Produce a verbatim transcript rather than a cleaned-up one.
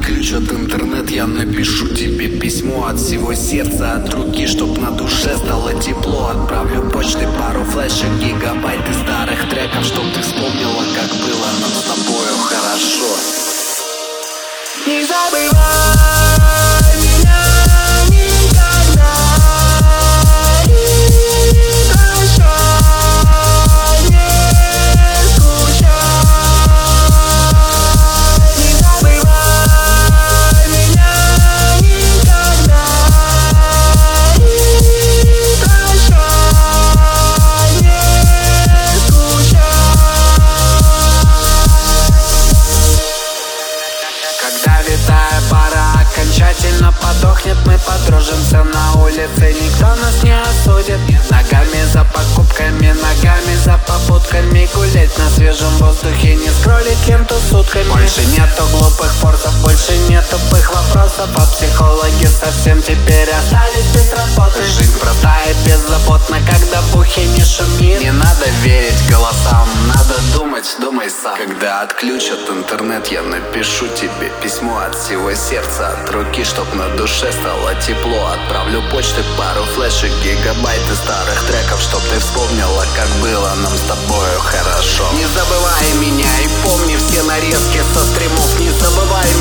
отключат интернет, я напишу тебе письмо от всего сердца, от руки, чтоб на душе стало тепло. Отправлю почтой пару флешек, гигабайты старых треков, чтоб ты вспомнила, как было нам с тобою хорошо. Не забывай меня никогда, и прощай, не скучай. Не забывай меня никогда, и прощай, не скучай. Когда витая пара окончательно подохнет, мы подружимся на улице, никто нас не осудит. Ногами за покупками, ногами за попутками, гулять на свежем воздухе, не скроллить ленту сутками. Больше нету глупых форсов, больше нету тупых вопросов, а психологи совсем теперь остались без работы. Жизнь простая и беззаботна, когда в ухе не шумит. Не надо верить голосам, надо думать, думай сам. Когда отключат интернет, я напишу тебе письмо от всего сердца, от руки, чтоб на душе стало тепло. Отправлю почтой пару флешек, гигабайты старых треков, чтоб ты вспомнила, как было нам с тобою хорошо. Не забывай меня и помни все нарезки со стримов, не забывай